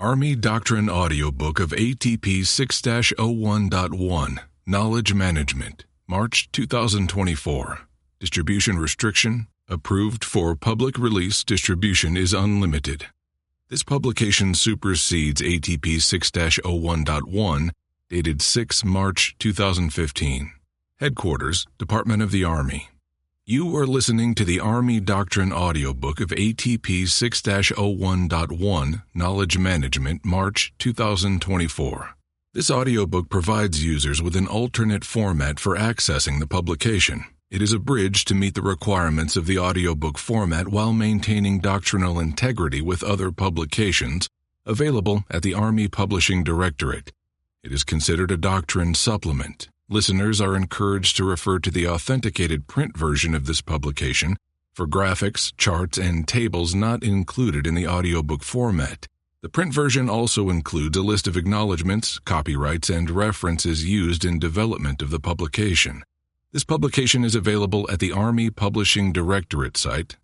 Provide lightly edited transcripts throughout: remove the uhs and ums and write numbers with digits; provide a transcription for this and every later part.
Army Doctrine Audiobook of ATP 6-01.1, Knowledge Management, March 2024. Distribution restriction, approved for public release distribution is unlimited. This publication supersedes ATP 6-01.1, dated 6 March 2015. Headquarters, Department of the Army. You are listening to the Army Doctrine Audiobook of ATP 6-01.1, Knowledge Management, March 2024. This audiobook provides users with an alternate format for accessing the publication. It is abridged to meet the requirements of the audiobook format while maintaining doctrinal integrity with other publications available at the Army Publishing Directorate. It is considered a doctrine supplement. Listeners are encouraged to refer to the authenticated print version of this publication for graphics, charts, and tables not included in the audiobook format. The print version also includes a list of acknowledgments, copyrights, and references used in development of the publication. This publication is available at the Army Publishing Directorate site,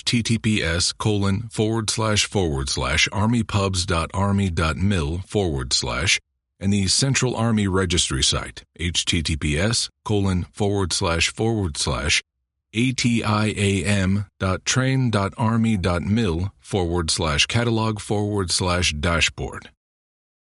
https://armypubs.army.mil/ and the Central Army Registry site, https://atiam.train.army.mil/catalog/dashboard.